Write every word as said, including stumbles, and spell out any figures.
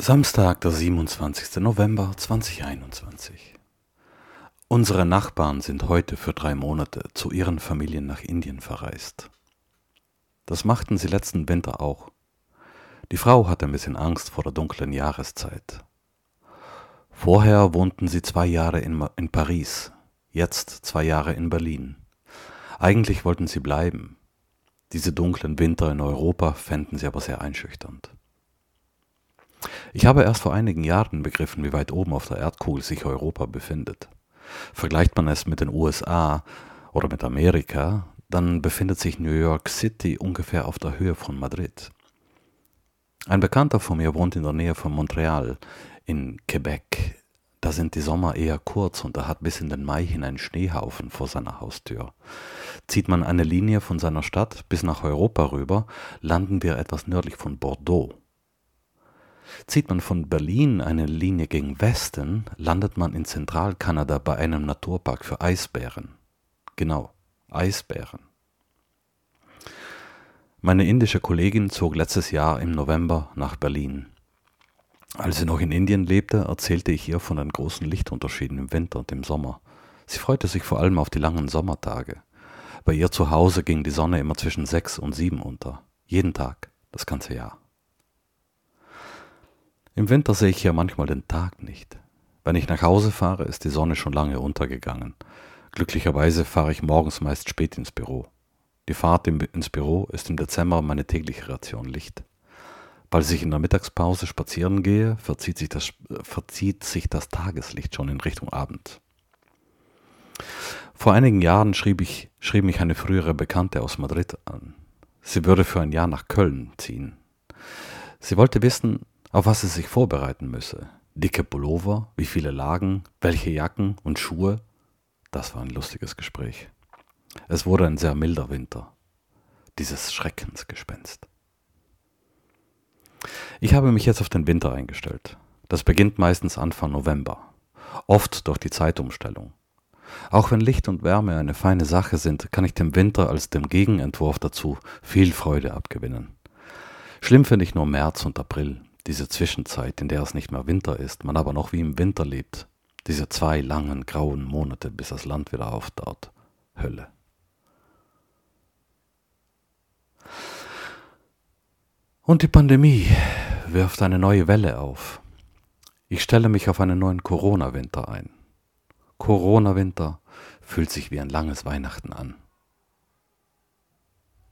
Samstag, der siebenundzwanzigster November zweitausendeinundzwanzig. Unsere Nachbarn sind heute für drei Monate zu ihren Familien nach Indien verreist. Das machten sie letzten Winter auch. Die Frau hatte ein bisschen Angst vor der dunklen Jahreszeit. Vorher wohnten sie zwei Jahre in, in Paris, jetzt zwei Jahre in Berlin. Eigentlich wollten sie bleiben. Diese dunklen Winter in Europa fänden sie aber sehr einschüchternd. Ich habe erst vor einigen Jahren begriffen, wie weit oben auf der Erdkugel sich Europa befindet. Vergleicht man es mit den U S A oder mit Amerika, dann befindet sich New York City ungefähr auf der Höhe von Madrid. Ein Bekannter von mir wohnt in der Nähe von Montreal in Quebec. Da sind die Sommer eher kurz und er hat bis in den Mai hinein Schneehaufen vor seiner Haustür. Zieht man eine Linie von seiner Stadt bis nach Europa rüber, landen wir etwas nördlich von Bordeaux. Zieht man von Berlin eine Linie gegen Westen, landet man in Zentralkanada bei einem Naturpark für Eisbären. Genau, Eisbären. Meine indische Kollegin zog letztes Jahr im November nach Berlin. Als sie noch in Indien lebte, erzählte ich ihr von den großen Lichtunterschieden im Winter und im Sommer. Sie freute sich vor allem auf die langen Sommertage. Bei ihr zu Hause ging die Sonne immer zwischen sechs und sieben unter. Jeden Tag, das ganze Jahr. Im Winter sehe ich hier manchmal den Tag nicht. Wenn ich nach Hause fahre, ist die Sonne schon lange untergegangen. Glücklicherweise fahre ich morgens meist spät ins Büro. Die Fahrt ins Büro ist im Dezember meine tägliche Ration Licht. Falls ich in der Mittagspause spazieren gehe, verzieht sich das, verzieht sich das Tageslicht schon in Richtung Abend. Vor einigen Jahren schrieb, ich, schrieb mich eine frühere Bekannte aus Madrid an. Sie würde für ein Jahr nach Köln ziehen. Sie wollte wissen, auf was sie sich vorbereiten müsse. Dicke Pullover, wie viele Lagen, welche Jacken und Schuhe. Das war ein lustiges Gespräch. Es wurde ein sehr milder Winter. Dieses Schreckensgespenst. Ich habe mich jetzt auf den Winter eingestellt. Das beginnt meistens Anfang November. Oft durch die Zeitumstellung. Auch wenn Licht und Wärme eine feine Sache sind, kann ich dem Winter als dem Gegenentwurf dazu viel Freude abgewinnen. Schlimm finde ich nur März und April. Diese Zwischenzeit, in der es nicht mehr Winter ist, man aber noch wie im Winter lebt. Diese zwei langen, grauen Monate, bis das Land wieder auftaut. Hölle. Und die Pandemie wirft eine neue Welle auf. Ich stelle mich auf einen neuen Corona-Winter ein. Corona-Winter fühlt sich wie ein langes Weihnachten an.